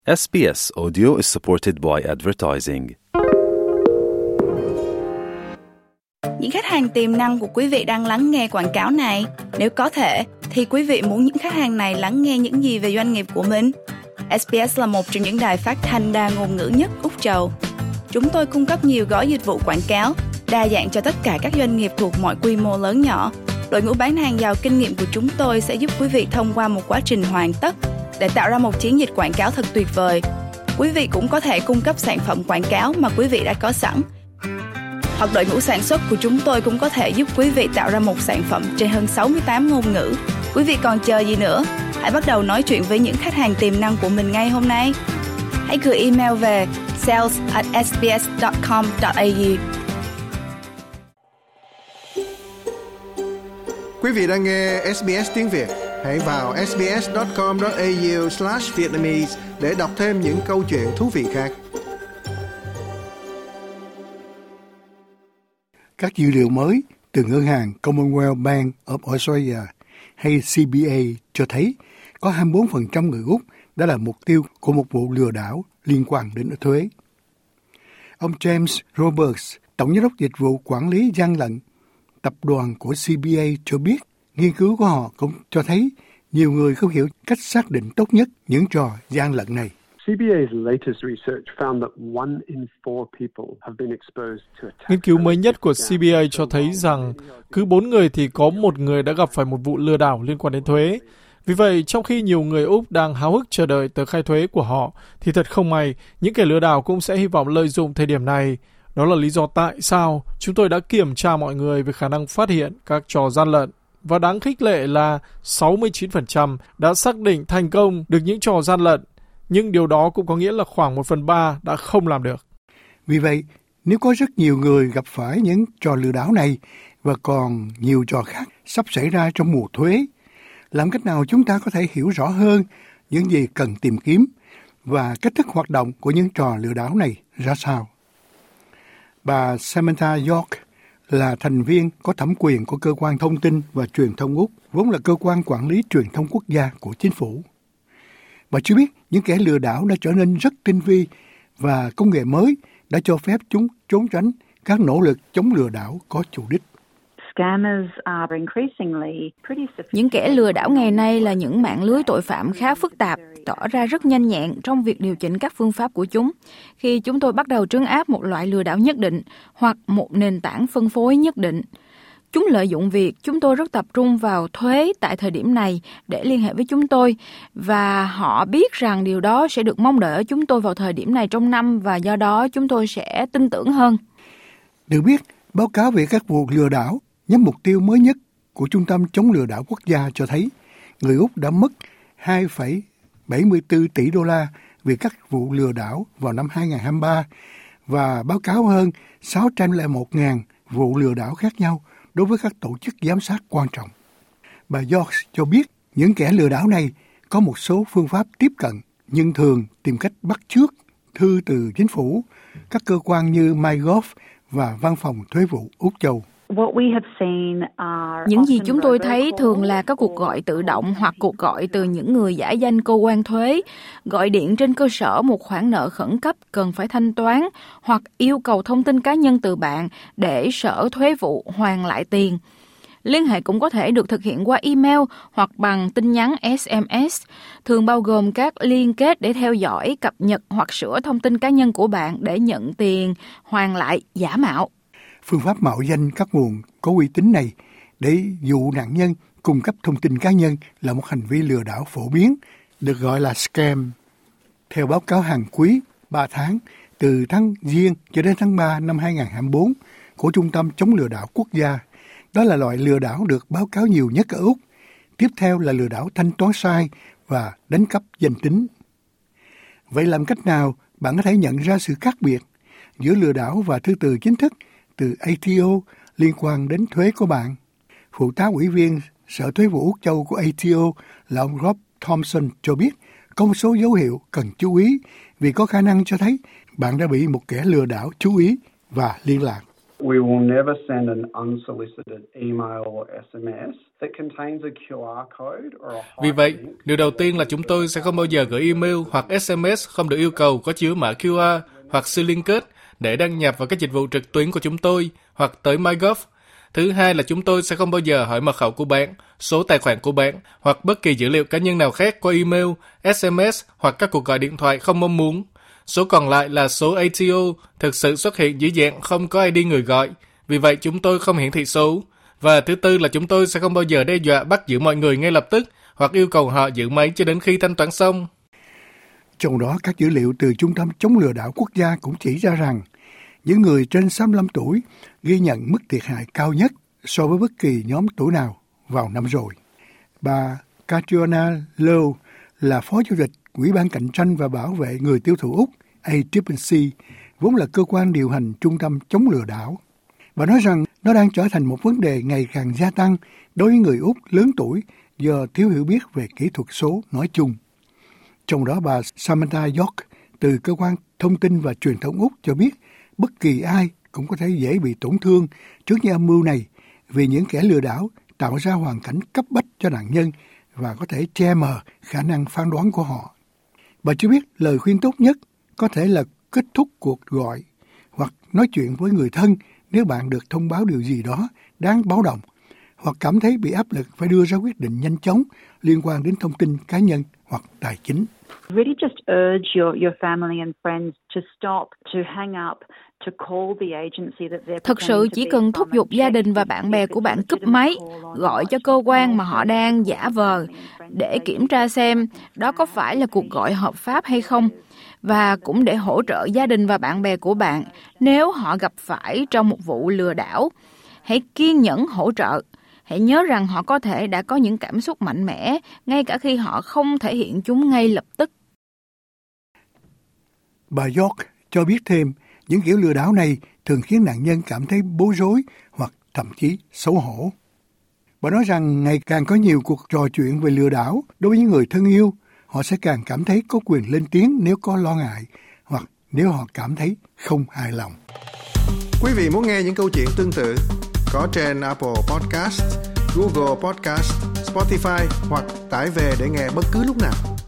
SBS Audio is supported by advertising. Những khách hàng tiềm năng của quý vị đang lắng nghe quảng cáo này. Nếu có thể, thì quý vị muốn những khách hàng này lắng nghe những gì về doanh nghiệp của mình? SBS là một trong những đài phát thanh đa ngôn ngữ nhất Úc Châu. Chúng tôi cung cấp nhiều gói dịch vụ quảng cáo, đa dạng cho tất cả các doanh nghiệp thuộc mọi quy mô lớn nhỏ. Đội ngũ bán hàng giàu kinh nghiệm của chúng tôi sẽ giúp quý vị thông qua một quá trình hoàn tất để tạo ra một chiến dịch quảng cáo thật tuyệt vời. Quý vị cũng có thể cung cấp sản phẩm quảng cáo mà quý vị đã có sẵn. Hoặc đội ngũ sản xuất của chúng tôi cũng có thể giúp quý vị tạo ra một sản phẩm trên hơn 68 ngôn ngữ. Quý vị còn chờ gì nữa? Hãy bắt đầu nói chuyện với những khách hàng tiềm năng của mình ngay hôm nay. Hãy gửi email về sales@sbs.com.au. Quý vị đang nghe SBS tiếng Việt. Hãy vào sbs.com.au/Vietnamese để đọc thêm những câu chuyện thú vị khác. Các dữ liệu mới từ ngân hàng Commonwealth Bank of Australia hay CBA cho thấy có 24% người Úc đã là mục tiêu của một vụ lừa đảo liên quan đến thuế. Ông James Roberts, Tổng giám đốc dịch vụ quản lý gian lận tập đoàn của CBA cho biết, nghiên cứu của họ cũng cho thấy nhiều người không hiểu cách xác định tốt nhất những trò gian lận này. Nghiên cứu mới nhất của CBA cho thấy rằng cứ 4 người thì có 1 người đã gặp phải một vụ lừa đảo liên quan đến thuế. Vì vậy, trong khi nhiều người Úc đang háo hức chờ đợi tờ khai thuế của họ, thì thật không may, những kẻ lừa đảo cũng sẽ hy vọng lợi dụng thời điểm này. Đó là lý do tại sao chúng tôi đã kiểm tra mọi người về khả năng phát hiện các trò gian lận. Và đáng khích lệ là 69% đã xác định thành công được những trò gian lận, nhưng điều đó cũng có nghĩa là khoảng 1/3 đã không làm được. Vì vậy, nếu có rất nhiều người gặp phải những trò lừa đảo này và còn nhiều trò khác sắp xảy ra trong mùa thuế, làm cách nào chúng ta có thể hiểu rõ hơn những gì cần tìm kiếm và cách thức hoạt động của những trò lừa đảo này ra sao? Bà Samantha York là thành viên có thẩm quyền của Cơ quan Thông tin và Truyền thông Úc, vốn là cơ quan quản lý truyền thông quốc gia của chính phủ. Bà cho biết những kẻ lừa đảo đã trở nên rất tinh vi và công nghệ mới đã cho phép chúng trốn tránh các nỗ lực chống lừa đảo có chủ đích. Những kẻ lừa đảo ngày nay là những mạng lưới tội phạm khá phức tạp, tỏ ra rất nhanh nhẹn trong việc điều chỉnh các phương pháp của chúng. Khi chúng tôi bắt đầu trấn áp một loại lừa đảo nhất định hoặc một nền tảng phân phối nhất định, chúng lợi dụng việc chúng tôi rất tập trung vào thuế tại thời điểm này để liên hệ với chúng tôi, và họ biết rằng điều đó sẽ được mong đợi ở chúng tôi vào thời điểm này trong năm, và do đó chúng tôi sẽ tin tưởng hơn. Được biết, báo cáo về các vụ lừa đảo nhắm mục tiêu mới nhất của Trung tâm chống lừa đảo quốc gia cho thấy người Úc đã mất 2,74 tỷ đô la vì các vụ lừa đảo vào năm 2023 và báo cáo hơn 601.000 vụ lừa đảo khác nhau đối với các tổ chức giám sát quan trọng. Bà York cho biết những kẻ lừa đảo này có một số phương pháp tiếp cận nhưng thường tìm cách bắt chước thư từ chính phủ, các cơ quan như MyGov và Văn phòng Thuế vụ Úc Châu. Những gì chúng tôi thấy thường là các cuộc gọi tự động hoặc cuộc gọi từ những người giả danh cơ quan thuế, gọi điện trên cơ sở một khoản nợ khẩn cấp cần phải thanh toán hoặc yêu cầu thông tin cá nhân từ bạn để Sở Thuế vụ hoàn lại tiền. Liên hệ cũng có thể được thực hiện qua email hoặc bằng tin nhắn SMS, thường bao gồm các liên kết để theo dõi, cập nhật hoặc sửa thông tin cá nhân của bạn để nhận tiền hoàn lại giả mạo. Phương pháp mạo danh các nguồn có uy tín này để dụ nạn nhân cung cấp thông tin cá nhân là một hành vi lừa đảo phổ biến, được gọi là scam. Theo báo cáo hàng quý 3 tháng, từ tháng Giêng cho đến tháng 3 năm 2024 của Trung tâm chống lừa đảo quốc gia, đó là loại lừa đảo được báo cáo nhiều nhất ở Úc. Tiếp theo là lừa đảo thanh toán sai và đánh cắp danh tính. Vậy làm cách nào bạn có thể nhận ra sự khác biệt giữa lừa đảo và thư từ chính thức từ ATO liên quan đến thuế của bạn? Phụ tá ủy viên Sở Thuế vụ Úc Châu của ATO là ông Rob Thompson cho biết có một số dấu hiệu cần chú ý vì có khả năng cho thấy bạn đã bị một kẻ lừa đảo chú ý và liên lạc. We will never send an unsolicited email or SMS that contains a QR code or a Vì vậy, điều đầu tiên là chúng tôi sẽ không bao giờ gửi email hoặc SMS không được yêu cầu có chứa mã QR hoặc siêu liên kết để đăng nhập vào các dịch vụ trực tuyến của chúng tôi hoặc tới MyGov. Thứ hai là chúng tôi sẽ không bao giờ hỏi mật khẩu của bạn, số tài khoản của bạn hoặc bất kỳ dữ liệu cá nhân nào khác qua email, SMS hoặc các cuộc gọi điện thoại không mong muốn. Số còn lại là số ATO thực sự xuất hiện dưới dạng không có ID người gọi, vì vậy chúng tôi không hiển thị số. Và thứ tư là chúng tôi sẽ không bao giờ đe dọa bắt giữ mọi người ngay lập tức hoặc yêu cầu họ giữ máy cho đến khi thanh toán xong. Trong đó, các dữ liệu từ Trung tâm chống lừa đảo quốc gia cũng chỉ ra rằng những người trên 65 tuổi ghi nhận mức thiệt hại cao nhất so với bất kỳ nhóm tuổi nào vào năm rồi. Bà Catriona Lowe là Phó Chủ tịch Ủy ban Cạnh tranh và Bảo vệ người tiêu thụ Úc ACCC, vốn là cơ quan điều hành Trung tâm chống lừa đảo. Bà nói rằng nó đang trở thành một vấn đề ngày càng gia tăng đối với người Úc lớn tuổi do thiếu hiểu biết về kỹ thuật số nói chung. Trong đó, bà Samantha York từ Cơ quan Thông tin và Truyền thông Úc cho biết bất kỳ ai cũng có thể dễ bị tổn thương trước những âm mưu này vì những kẻ lừa đảo tạo ra hoàn cảnh cấp bách cho nạn nhân và có thể che mờ khả năng phán đoán của họ. Bà cho biết lời khuyên tốt nhất có thể là kết thúc cuộc gọi hoặc nói chuyện với người thân nếu bạn được thông báo điều gì đó đáng báo động hoặc cảm thấy bị áp lực phải đưa ra quyết định nhanh chóng liên quan đến thông tin cá nhân hoặc tài chính. Really just urge your family and friends to stop, to hang up, to call the agency that they're. Thực sự chỉ cần thúc giục gia đình và bạn bè của bạn cúp máy, gọi cho cơ quan mà họ đang giả vờ để kiểm tra xem đó có phải là cuộc gọi hợp pháp hay không, và cũng để hỗ trợ gia đình và bạn bè của bạn nếu họ gặp phải trong một vụ lừa đảo. Hãy kiên nhẫn hỗ trợ. Hãy nhớ rằng họ có thể đã có những cảm xúc mạnh mẽ, ngay cả khi họ không thể hiện chúng ngay lập tức. Bà York cho biết thêm, những kiểu lừa đảo này thường khiến nạn nhân cảm thấy bối rối hoặc thậm chí xấu hổ. Bà nói rằng ngày càng có nhiều cuộc trò chuyện về lừa đảo đối với những người thân yêu, họ sẽ càng cảm thấy có quyền lên tiếng nếu có lo ngại hoặc nếu họ cảm thấy không hài lòng. Quý vị muốn nghe những câu chuyện tương tự có trên Apple Podcast, Google Podcast, Spotify hoặc tải về để nghe bất cứ lúc nào.